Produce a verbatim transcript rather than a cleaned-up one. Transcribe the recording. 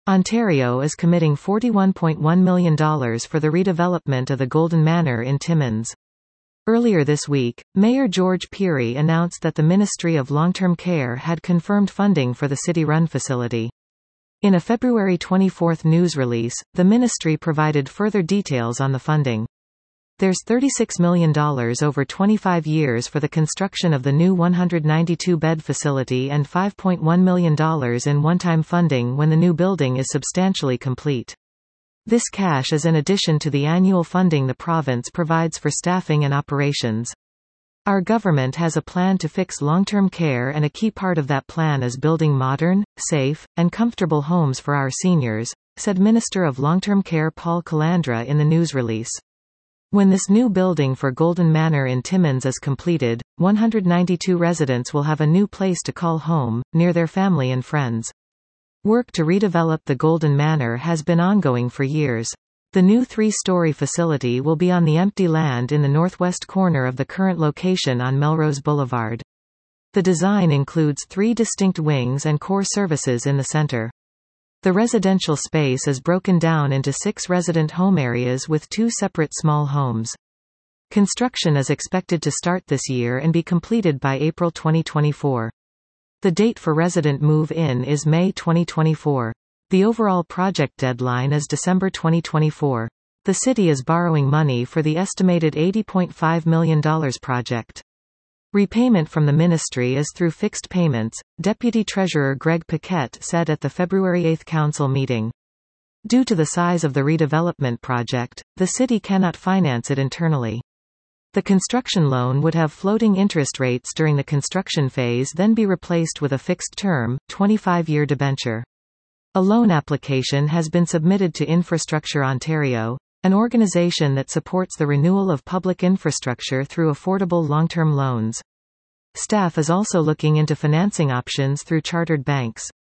Ontario is committing forty-one point one million dollars for the redevelopment of the Golden Manor in Timmins. Earlier this week, Mayor George Pirie announced that the Ministry of Long-Term Care had confirmed funding for the city-run facility. In a February twenty-fourth news release, the ministry provided further details on the funding. There's thirty-six million dollars over twenty-five years for the construction of the new one hundred ninety-two bed facility and five point one million dollars in one-time funding when the new building is substantially complete. This cash is in addition to the annual funding the province provides for staffing and operations. Our government has a plan to fix long-term care, and a key part of that plan is building modern, safe, and comfortable homes for our seniors, said Minister of Long-Term Care Paul Calandra in the news release. When this new building for Golden Manor in Timmins is completed, one hundred ninety-two residents will have a new place to call home, near their family and friends. Work to redevelop the Golden Manor has been ongoing for years. The new three-story facility will be on the empty land in the northwest corner of the current location on Melrose Boulevard. The design includes three distinct wings and core services in the center. The residential space is broken down into six resident home areas with two separate small homes. Construction is expected to start this year and be completed by April twenty twenty-four. The date for resident move-in is May twenty twenty-four. The overall project deadline is December twenty twenty-four. The city is borrowing money for the estimated eighty point five million dollars project. Repayment from the ministry is through fixed payments, Deputy Treasurer Greg Paquette said at the February eighth council meeting. Due to the size of the redevelopment project, the city cannot finance it internally. The construction loan would have floating interest rates during the construction phase, then be replaced with a fixed-term, twenty-five-year debenture. A loan application has been submitted to Infrastructure Ontario, an organization that supports the renewal of public infrastructure through affordable long-term loans. Staff is also looking into financing options through chartered banks.